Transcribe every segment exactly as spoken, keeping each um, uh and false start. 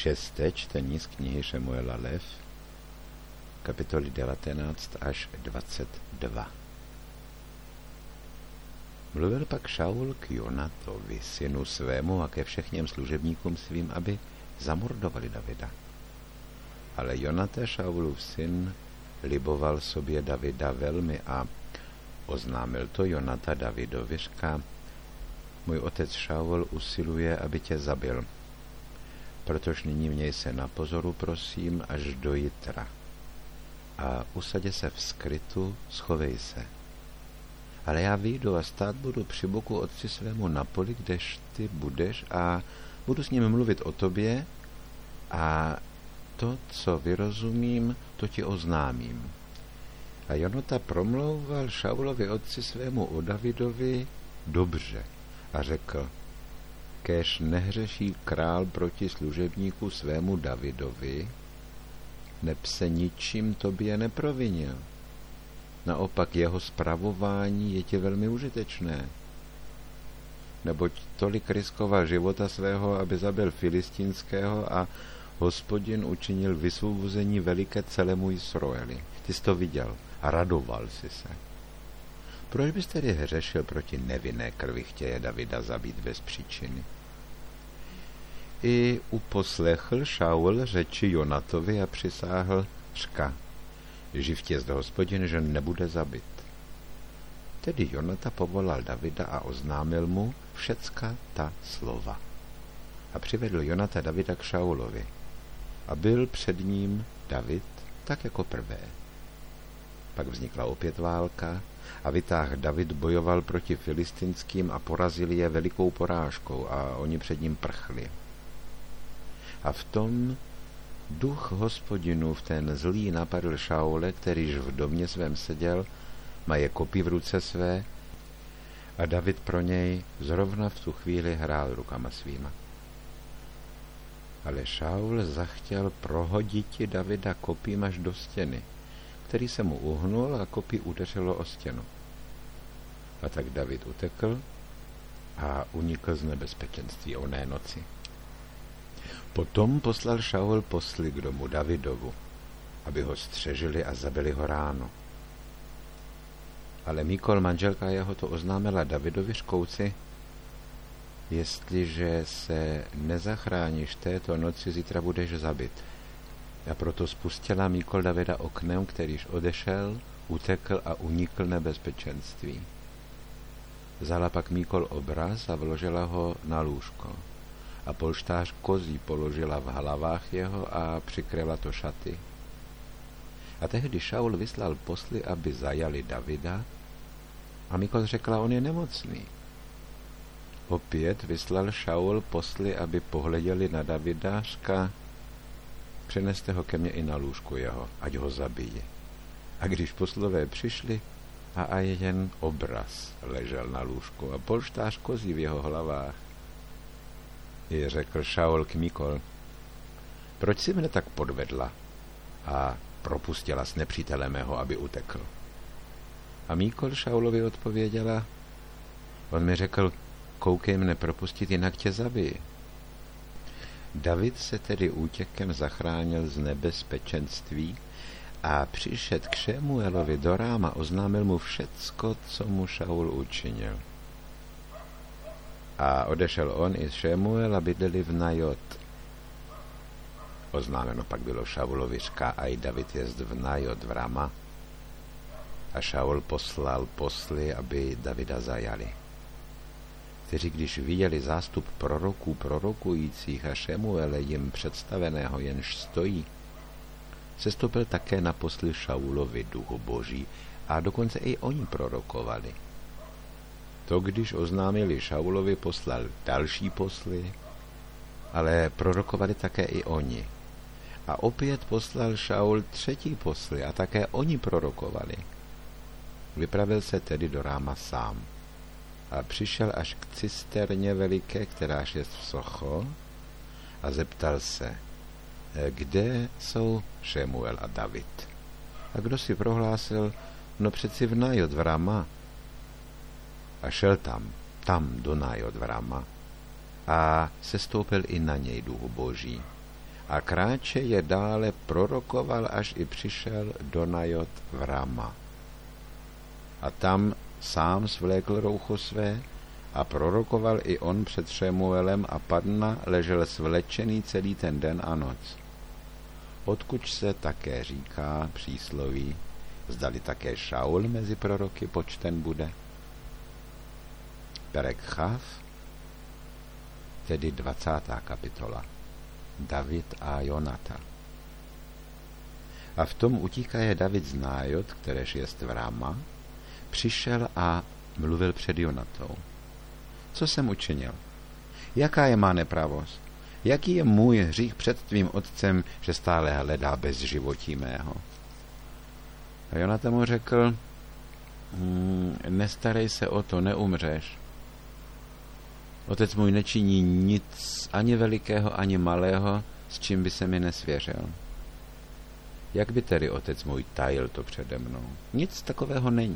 Šesté čtení z knihy Šemuela Lev, kapitoly devatenáct až dvacet dva. Mluvil pak Šaul k Jonatovi, synu svému, a ke všechněm služebníkům svým, aby zamordovali Davida. Ale Jonata, Šaulův syn, liboval sobě Davida velmi a oznámil to Jonata Davidovi, říká: můj otec Šaul usiluje, aby tě zabil. Protož nyní měj se na pozoru, prosím, až do jitra. A usadě se v skrytu, schovej se. Ale já vyjdu a stát budu při boku otci svému na poli, kdež ty budeš, a budu s ním mluvit o tobě, a to, co vyrozumím, to ti oznámím. A Jonata promlouval Šaulovi otci svému o Davidovi dobře a řekl: kéž nehřeší král proti služebníku svému Davidovi, neb se ničím tobě neprovinil. Naopak jeho spravování je ti velmi užitečné. Neboť tolik riskoval života svého, aby zabil Filistinského, a Hospodin učinil vysvobození veliké celému Izraeli. Ty jsi to viděl a radoval si se. Proč bys tedy hřešil proti nevinné krvi, chtěje Davida zabít bez příčiny? I uposlechl Šaul řeči Jonatovi a přisáhl, řka: živ tě zde Hospodin, že nebude zabit. Tedy Jonata povolal Davida a oznámil mu všecka ta slova. A přivedl Jonata Davida k Šaulovi. A byl před ním David tak jako prvé. Pak vznikla opět válka a vytáh David bojoval proti filistinským a porazil je velikou porážkou a oni před ním prchli. A v tom duch Hospodinův, ten zlý, napadl Šaule, kterýž v domě svém seděl, maje kopí v ruce své, a David pro něj zrovna v tu chvíli hrál rukama svýma. Ale Šaul zachtěl prohoditi Davida kopím až do stěny, který se mu uhnul a kopí udeřilo o stěnu. A tak David utekl a unikl z nebezpečenství oné noci. Potom poslal Šaul posly k domu Davidovu, aby ho střežili a zabili ho ráno. Ale Míkol, manželka jeho, to oznámila Davidovi škouci: jestliže se nezachráníš této noci, zítra budeš zabit. A proto spustila Míkol Davida oknem, kterýž odešel, utekl a unikl nebezpečenství. Vzala pak Míkol obraz a vložila ho na lůžko. A polštář kozí položila v hlavách jeho a přikryla to šaty. A tehdy Šaul vyslal posly, aby zajali Davida, a Míkol řekla: on je nemocný. Opět vyslal Šaul posly, aby pohleděli na Davida, říká: přeneste ho ke mně i na lůžku jeho, ať ho zabije. A když poslové přišli, a a jen obraz ležel na lůžku a polštář kozí v jeho hlavách. I řekl Šaul k Míkol: proč si mne tak podvedla a propustila s nepřítelem mého, aby utekl? A Míkol Šaulovi odpověděla: on mi řekl, koukej mne propustit, jinak tě zabiji. David se tedy útěkem zachránil z nebezpečenství a přišed k Šemuelovi do Ráma, oznámil mu všecko, co mu Šaul učinil. A odešel on i Šemuel a bydleli v Najot. Oznámeno pak bylo Šaulovi, říká: aj David jest v Najot v Rama. A Šaul poslal posly, aby Davida zajali. Kteří, když viděli zástup proroků prorokujících a Šemuele jim představeného, jenž stojí, sestoupil také na posly Šaulovi duchu boží, a dokonce i oni prorokovali. To, když oznámili Šaulovi, poslal další posly, ale prorokovali také i oni. A opět poslal Šaul třetí posly, a také oni prorokovali. Vypravil se tedy do Ráma sám a přišel až k cisterně veliké, kteráž jest v Socho, a zeptal se: kde jsou Šemuel a David? A kdo si prohlásil: no přeci v Najot v Rama. A šel tam, tam do Najot v Rama, a sestoupil i na něj duch boží. a kráče je dále prorokoval, až i přišel do Najot v Rama. A tam sám svlékl roucho své a prorokoval i on před Šemuelem a Padna ležel svlečený celý ten den a noc. Odkud se také říká přísloví, zdali také Šaul mezi proroky počten bude. Perek Chav, tedy dvacátá kapitola. David a Jonata. A v tom utíkaje David z Nájot, kteréž jest v Rama, přišel a mluvil před Jonatou. Co jsem učinil? Jaká je má nepravost? Jaký je můj hřích před tvým otcem, že stále hledá bez životí mého? A Jonata mu řekl, hm, nestarej se o to, neumřeš. Otec můj nečiní nic, ani velikého, ani malého, s čím by se mi nesvěřil. Jak by tedy otec můj tajil to přede mnou? Nic takového není.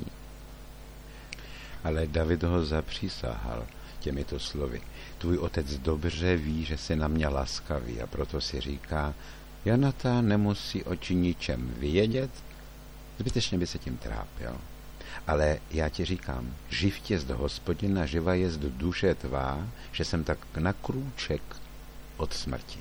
Ale David ho zapřísahal těmito slovy. Tvůj otec dobře ví, že jsi na mě laskavý, a proto si říká, Jonata nemusí o ničem vědět, zbytečně by se tím trápil. Ale já ti říkám, živ jest Hospodin a živa jest duše tvá, že jsem tak na krůček od smrti.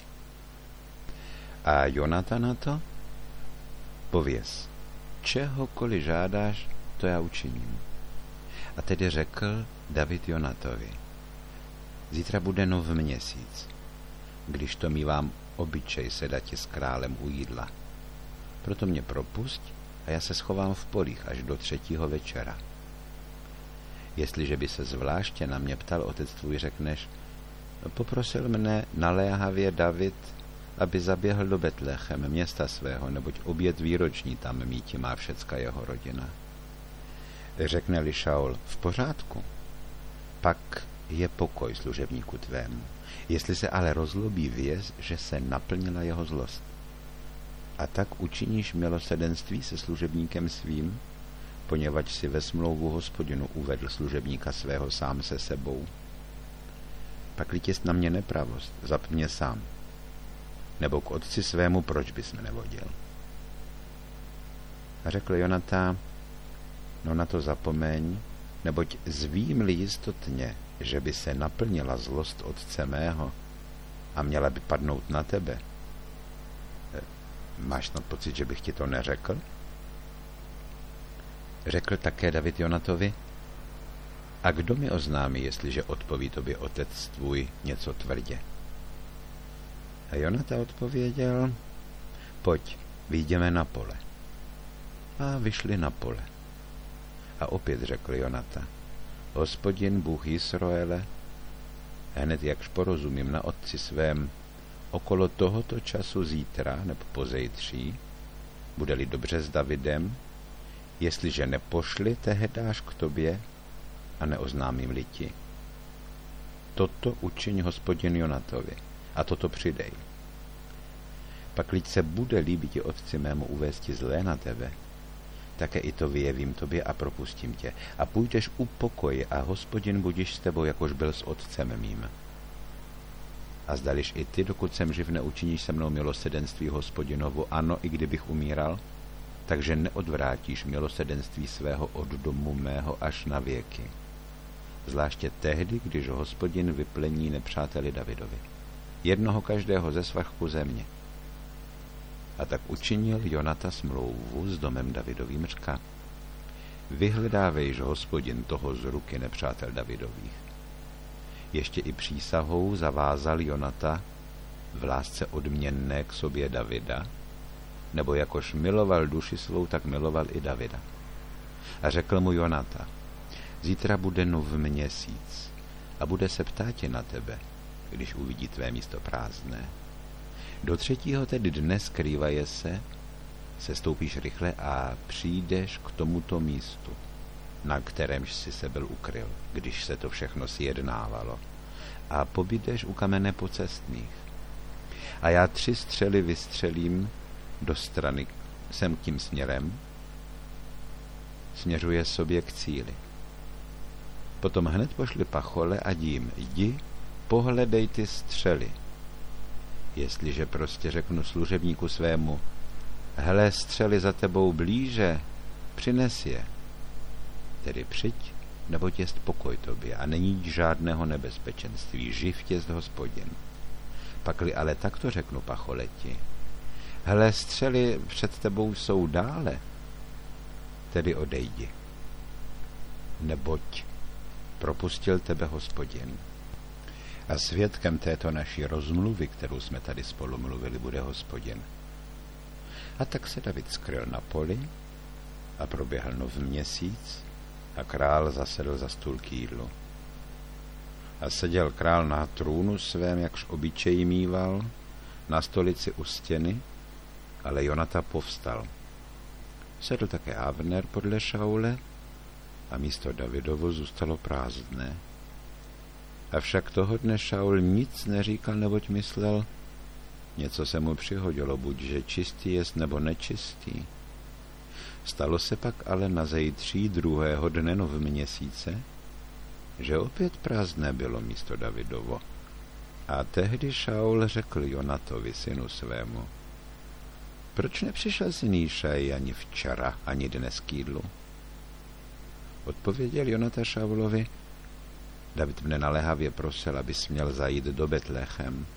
A Jonata na to? Pověz, čehokoliv žádáš, to já učiním. A tedy řekl David Jonatovi, zítra bude nov měsíc, když to mívám obyčej sedati s králem u jídla. Proto mě propusť a já se schovám v polích až do třetího večera. Jestliže by se zvláště na mě ptal otec tvůj, řekneš, poprosil mne naléhavě David, aby zaběhl do Betlechem, města svého, neboť oběd výroční tam míti má všecka jeho rodina. Řekne-li Šaul, v pořádku, pak je pokoj služebníku tvému. Jestli se ale rozlobí, věz, že se naplnila jeho zlost. A tak učiníš milosedenství se služebníkem svým, poněvadž si ve smlouvu Hospodinu uvedl služebníka svého sám se sebou. Pakli jest na mě nepravost, zap mě sám. Nebo k otci svému, proč bys mě nevodil? A řekl Jonata, no na to zapomeň, neboť zvím-li jistotně, že by se naplnila zlost otce mého a měla by padnout na tebe. Máš snad pocit, že bych ti to neřekl? Řekl také David Jonatovi, a kdo mi oznámí, jestliže odpoví tobě otec tvůj něco tvrdě? A Jonata odpověděl, pojď, vyjdeme na pole. A vyšli na pole. A opět řekl Jonata, Hospodin, Bůh Jisroele, hned jakž porozumím na otci svém, okolo tohoto času zítra nebo pozejtří, bude-li dobře s Davidem, jestliže nepošli, tehedáš k tobě a neoznámím-li ti. Toto učiň Hospodin Jonatovi a toto přidej. Pakliť se bude líbit otci mému uvést zlé na tebe, také i to vyjevím tobě a propustím tě. A půjdeš u pokoje a Hospodin budíš s tebou, jakož byl s otcem mým. A zdališ i ty, dokud jsem živ, neučiníš se mnou milosedenství Hospodinovu, ano, i kdybych umíral, takže neodvrátíš milosedenství svého od domu mého až na věky. Zvláště tehdy, když Hospodin vyplení nepřáteli Davidovi. Jednoho každého ze svrchku země. A tak učinil Jonata smlouvu s domem Davidovým, řka, vyhledávejš Hospodin toho z ruky nepřátel Davidových. Ještě i přísahou zavázal Jonata v lásce odměnné k sobě Davida, nebo jakož miloval duši svou, tak miloval i Davida. A řekl mu Jonata, zítra bude nov měsíc a bude se ptáti na tebe, když uvidí tvé místo prázdné. Do třetího tedy dne skrývaje se, sestoupíš rychle a přijdeš k tomuto místu, na kterémž si se byl ukryl, když se to všechno sjednávalo, a pobydeš u kamene pocestných. A já tři střely vystřelím do strany sem tím směrem, směřuje sobě k cíli. Potom hned pošli pachole a dím, jdi, pohledej ty střely. Jestliže prostě řeknu služebníku svému, hele, střely za tebou blíže, přines je. Tedy přijď, neboť jest pokoj tobě a není žádného nebezpečenství, živ jest Hospodin. Pakli ale takto řeknu pacholeti, hele, střely před tebou jsou dále, tedy odejdi. Neboť propustil tebe Hospodin. A svědkem této naší rozmluvy, kterou jsme tady spolu mluvili, bude Hospodin. A tak se David skryl na poli a proběhl nov měsíc a král zasedl za stůl k jídlu. A seděl král na trůnu svém, jakž obyčej mýval, na stolici u stěny, ale Jonata povstal. Sedl také Abner podle Šaule a místo Davidovo zůstalo prázdné. Avšak toho dne Šaul nic neříkal, neboť myslel, něco se mu přihodilo, buď že čistý jest nebo nečistý. Stalo se pak ale na zejtří druhého dne nov měsíce, že opět prázdné bylo místo Davidovo. A tehdy Šaul řekl Jonatovi, synu svému, proč nepřišel syn Jíšaj ani včera, ani dnes k jídlu? Odpověděl Jonata Šaulovi, David mne naléhavě prosil, aby směl zajít do Betlechem.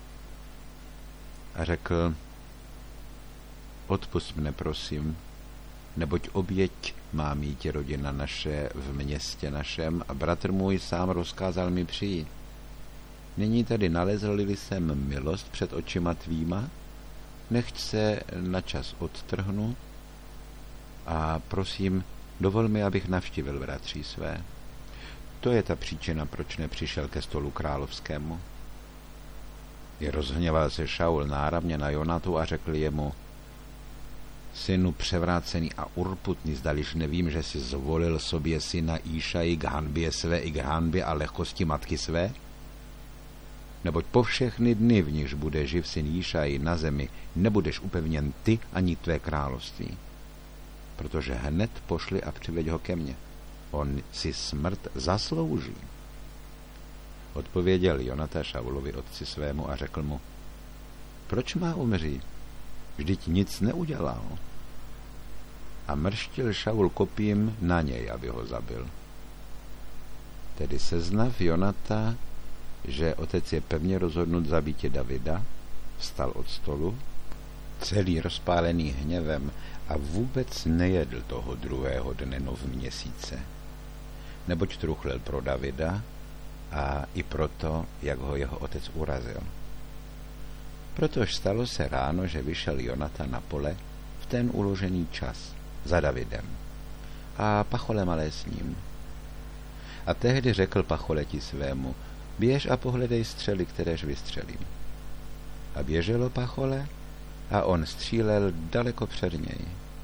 A řekl, odpusť mne, prosím, neboť oběť má mít rodina naše v městě našem a bratr můj sám rozkázal mi přijít. Nyní tedy nalezl-li jsem milost před očima tvýma, nechť se na čas odtrhnu a prosím, dovol mi, abych navštívil bratří své. To je ta příčina, proč nepřišel ke stolu královskému. I rozhněval se Šaul náramně na Jonatu a řekl jemu, synu převrácený a urputný, zdališ nevím, že si zvolil sobě syna Jíšaji k hanbě své i k hanbě a lehkosti matky své? Neboť po všechny dny, v nichž bude živ syn Jíšaji na zemi, nebudeš upevněn ty ani tvé království. Protože hned pošli a přiveď ho ke mně. On si smrt zaslouží. Odpověděl Jonata Šaulovi otci svému a řekl mu, proč má umřít? Vždyť nic neudělal. A mrštil Šaul kopím na něj, aby ho zabil. Tedy seznav Jonata, že otec je pevně rozhodnut zabítě Davida, vstal od stolu, celý rozpálený hněvem a vůbec nejedl toho druhého dne nov měsíce, neboť truchlil pro Davida a i proto, jak ho jeho otec urazil. Protož stalo se ráno, že vyšel Jonata na pole v ten uložený čas za Davidem a pachole malé s ním. A tehdy řekl pacholeti svému, běž a pohledej střely, kteréž vystřelím. A běželo pachole a on střílel daleko před něj.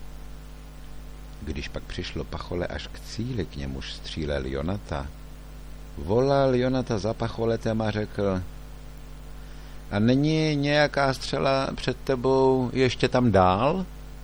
Když pak přišlo pachole až k cíli, k němuž střílel Jonata, volal Jonata za pacholetem a řekl, a není nějaká střela před tebou ještě tam dál?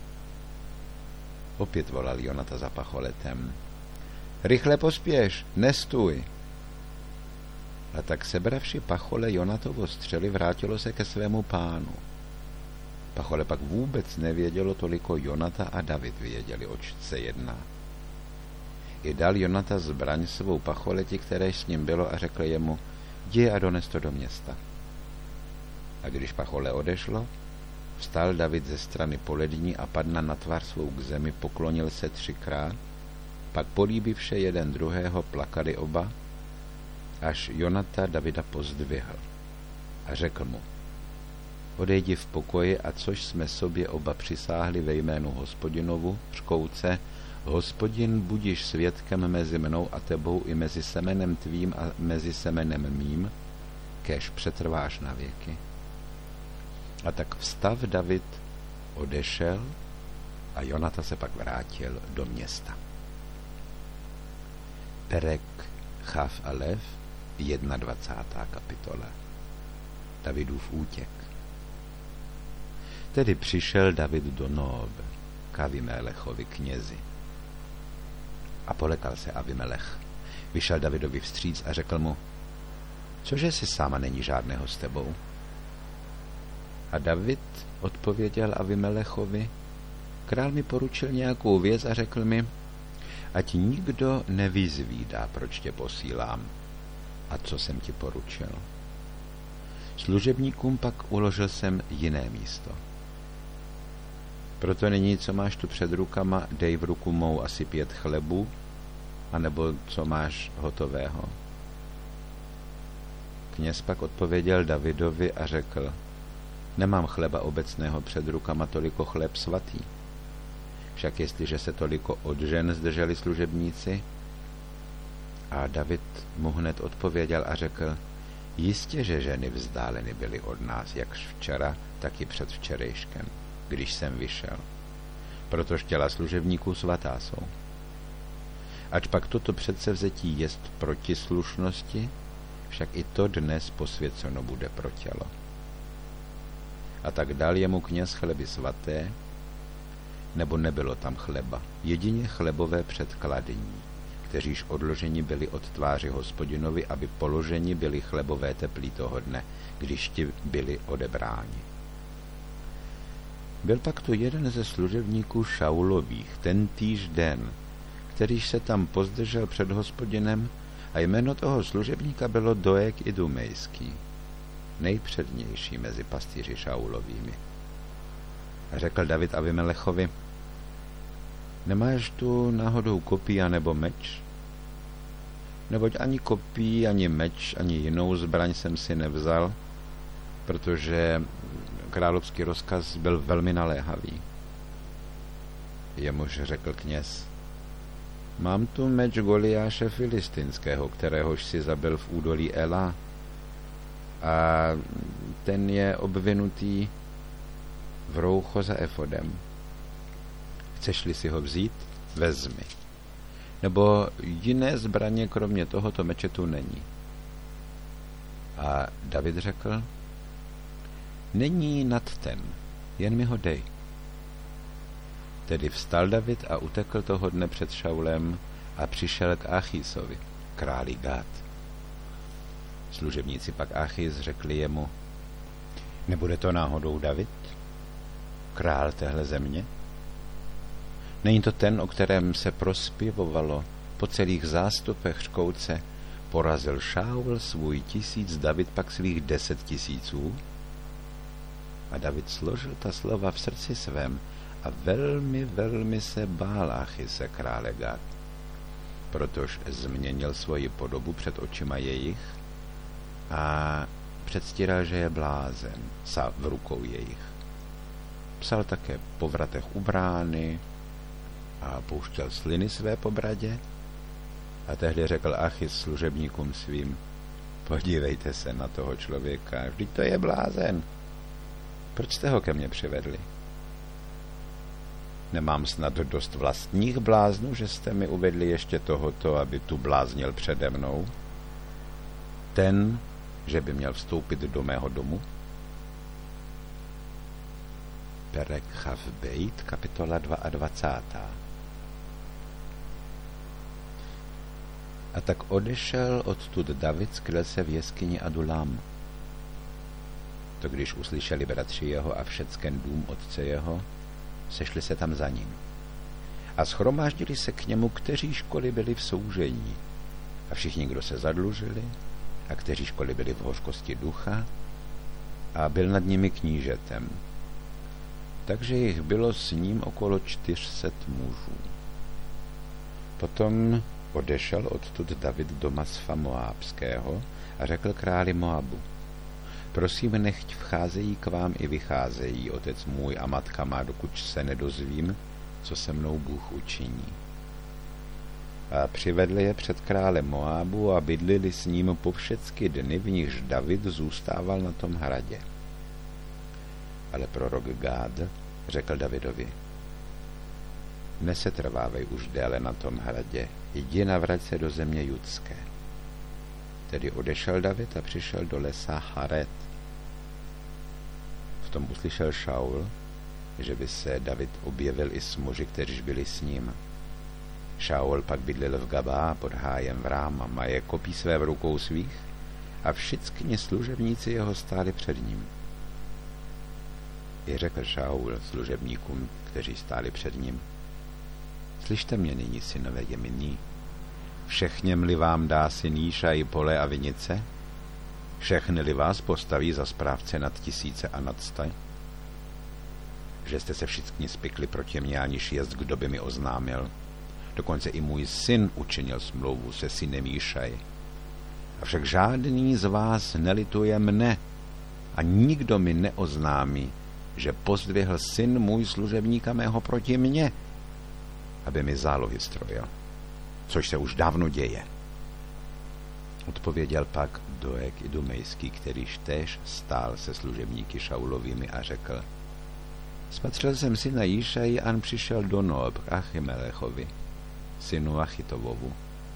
Opět volal Jonata za pacholetem, rychle pospěš, nestůj. A tak sebravši pachole Jonatovo střely vrátilo se ke svému pánu. Pachole pak vůbec nevědělo, toliko Jonata a David věděli, oč se jedná. I dal Jonata zbraň svou pacholeti, které s ním bylo, a řekl jemu, jdi a dones to do města. A když pachole odešlo, vstal David ze strany polední a padna na tvář svou k zemi, poklonil se třikrát, pak políbivše jeden druhého plakali oba, až Jonata Davida pozdvihl a řekl mu, odejdi v pokoji, a což jsme sobě oba přisáhli ve jménu Hospodinovu, řkouce, Hospodin budiš svědkem mezi mnou a tebou i mezi semenem tvým a mezi semenem mým, kéž přetrváš na věky. A tak vstav David odešel a Jonata se pak vrátil do města. Perek Chav Alev, dvacátá první kapitola. Davidův útěk. Tedy přišel David do Nób k Avimelechovi knězi. A polekal se Avimelech. Vyšel Davidovi vstříc a řekl mu, cože si sám a není žádného s tebou? A David odpověděl Avimelechovi: král mi poručil nějakou věc a řekl mi, ať nikdo nevyzvídá, proč tě posílám a co jsem ti poručil. Služebníkům pak uložil jsem jiné místo. Proto nyní, co máš tu před rukama, dej v ruku mou asi pět chlebů, anebo co máš hotového. Kněz pak odpověděl Davidovi a řekl: nemám chleba obecného před rukama, toliko chleb svatý. Však jestliže se toliko od žen zdrželi služebníci? A David mu hned odpověděl a řekl: jistě, že ženy vzdáleny byly od nás, jak včera, tak i před včerejškem, když jsem vyšel. Protož těla služebníků svatá jsou. Ač pak toto předsevzetí jest proti slušnosti, však i to dnes posvěceno bude pro tělo. A tak dal jemu kněz chleby svaté, nebo nebylo tam chleba, jedině chlebové předkladení, kteříž odloženi byli od tváři Hospodinovi, aby položeni byli chlebové teplí toho dne, když ti byli odebráni. Byl pak tu jeden ze služebníků Šaulových, ten týž den, kterýž se tam pozdržel před Hospodinem, a jméno toho služebníka bylo Doeg Idumejský, nejpřednější mezi pastýři Šaulovými. A řekl David Avimelechovi: nemáš tu náhodou kopí anebo meč? Neboť ani kopí, ani meč, ani jinou zbraň jsem si nevzal, protože královský rozkaz byl velmi naléhavý. Jemuž řekl kněz: mám tu meč Goliáše Filistinského, kteréhož si zabil v údolí Ela, a ten je obvinutý v roucho za efodem. Chceš-li si ho vzít? Vezmi. Nebo jiné zbraně kromě tohoto meče tu není. A David řekl: není nad ten, jen mi ho dej. Tedy vstal David a utekl toho dne před Šaulem a přišel k Achisovi, králi Gát. Služebníci pak Achis řekli jemu: nebude to náhodou David, král téhle země? Není to ten, o kterém se prospěvovalo po celých zástupech škouce: porazil Šaul svůj tisíc, David pak svých deset tisíců? A David složil ta slova v srdci svém a velmi, velmi se bál Achise, krále Gát, protože změnil svoji podobu před očima jejich a předstíral, že je blázen, sa v rukou jejich. Psal také po vratech u brány a pouštěl sliny své po bradě. A tehdy řekl Achis služebníkům svým: podívejte se na toho člověka, vždyť to je blázen. Proč jste ho ke mně přivedli? Nemám snad dost vlastních bláznů, že jste mi uvedli ještě tohoto, aby tu bláznil přede mnou? Ten, že by měl vstoupit do mého domu? Perek Chav Bejt, kapitola dvacátá druhá. A tak odešel odtud David, skryl se v jeskyni Adulam. To když uslyšeli bratři jeho a všecken dům otce jeho, sešli se tam za ním. A shromáždili se k němu, kteří školy byli v soužení, a všichni, kdo se zadlužili, a kteří školy byli v hořkosti ducha, a byl nad nimi knížetem. Takže jich bylo s ním okolo čtyřset mužů. Potom odešel odtud David do Masfa Moábského a řekl králi Moabu: prosím, nechť vcházejí k vám i vycházejí, otec můj a matka má, dokud se nedozvím, co se mnou Bůh učiní. A přivedli je před králem Moábu a bydlili s ním po všecky dny, v nichž David zůstával na tom hradě. Ale prorok Gád řekl Davidovi: nesetrvávej už déle na tom hradě, jdi navrať se do země judské. Tedy odešel David a přišel do lesa Haret. V tom uslyšel Šaul, že by se David objevil i s muži, kteří byli s ním. Šaul pak bydlel v Gabá pod hájem v Ráma, maje kopí své v rukou svých a všichni služebníci jeho stáli před ním. I řekl Šaul služebníkům, kteří stáli před ním: Slyšte mě nyní, synové Jemini, všechněm-li vám dá syn Jíšaj pole a vinice, všechny-li vás postaví za správce nad tisíce a nad sta, že jste se všichni spikli proti mně, aniž jest, kdo by mi oznámil. Dokonce i můj syn učinil smlouvu se synem Jíšaj. Avšak žádný z vás nelituje mne a nikdo mi neoznámí, že pozdvihl syn můj služebníka mého proti mně, aby mi zálohy strojil, což se už dávno děje. Odpověděl pak Doeg Idumejský, kterýž též stál se služebníky Šaulovými, a řekl: Spatřil jsem syna Jíšaj, an přišel do Nob k Achimelechovi, synu Achitovovu,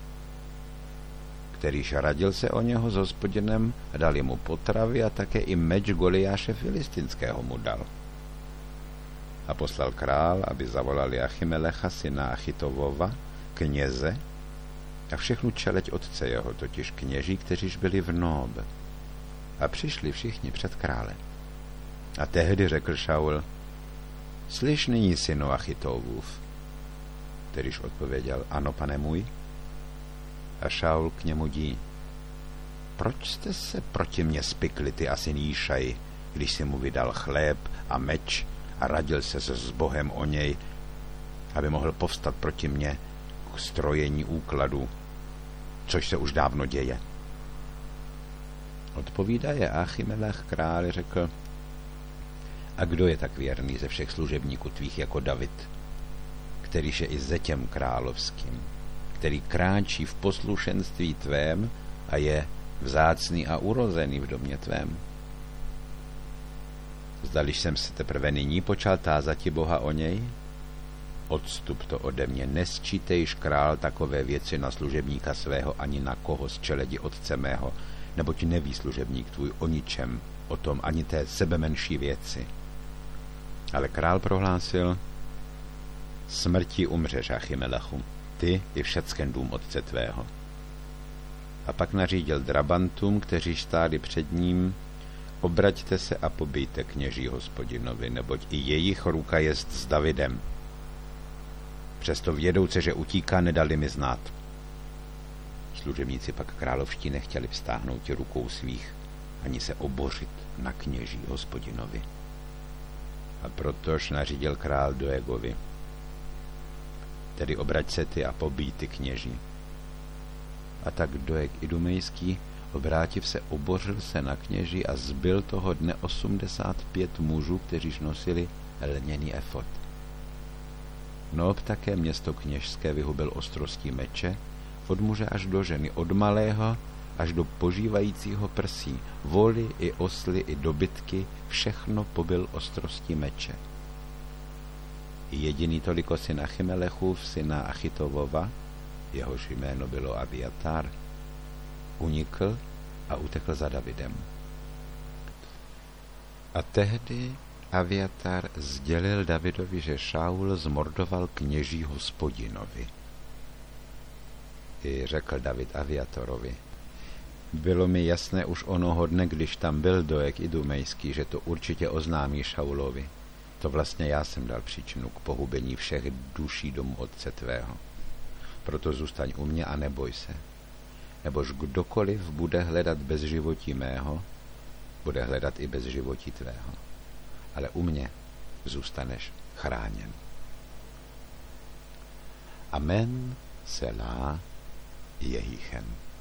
kterýž radil se o něho s Hospodinem a dal mu potravy a také i meč Goliáše Filistinského mu dal. A poslal král, aby zavolali Achimelecha, syna Achitovova, kněze a všechnu čeleť otce jeho, totiž kněží, kteříž byli v Nob. A přišli všichni před krále. A tehdy řekl Šaul: Slyš nyní, synu Achitovův. Kterýž odpověděl: Ano, pane můj. A Šaul k němu dí: Proč jste se proti mně spikli, ty a syn Jíšaj, když si mu vydal chléb a meč a radil se s Bohem o něj, aby mohl povstat proti mně k strojení úkladu, což se už dávno děje? Odpovídaje Achimelech králi, řekl: A kdo je tak věrný ze všech služebníků tvých jako David, kterýž je i zetěm královským, který kráčí v poslušenství tvém a je vzácný a urozený v domě tvém? Zdališ jsem se teprve nyní počal tázati Boha o něj? Odstup to ode mě, nesčítejš, král, takové věci na služebníka svého ani na koho z čeledi otce mého, neboť neví služebník tvůj o ničem, o tom ani té sebemenší věci. Ale král prohlásil: Smrti umřeš, Achimelechu, ty i všecken dům otce tvého. A pak nařídil drabantům, kteří stáli před ním: Obraťte se a pobijte kněží Hospodinovi, neboť i jejich ruka jest s Davidem. Přesto vědouce, že utíká, nedali mi znát. Služebníci pak královští nechtěli vstáhnout rukou svých, ani se obořit na kněží Hospodinovi. A protož nařídil král Doegovi: Tedy obrať se ty a pobij ty kněží. A tak Doeg Idumejský, obrátiv se, obořil se na kněží a zbyl toho dne osmdesát pět mužů, kteříž nosili lněný efod. Nob také město kněžské vyhubil ostrostí meče, od muže až do ženy, od malého až do požívajícího prsí, voly i osly i dobytky, všechno pobil ostrostí meče. Jediný toliko syn Achimelechův, syna Achitovova, jehož jméno bylo Aviatar, unikl a utekl za Davidem. A tehdy Aviatar sdělil Davidovi, že Šaul zmordoval kněží Hospodinovi. I řekl David Aviatorovi: Bylo mi jasné už onoho dne, když tam byl Doeg Idumejský, že to určitě oznámí Šaulovi. To vlastně já jsem dal příčinu k pohubení všech duší domu otce tvého. Proto zůstaň u mě a neboj se, nebož kdokoliv bude hledat bez životí mého, bude hledat i bez životí tvého. Ale u mě zůstaneš chráněn. Amen, Selah, Jehichem.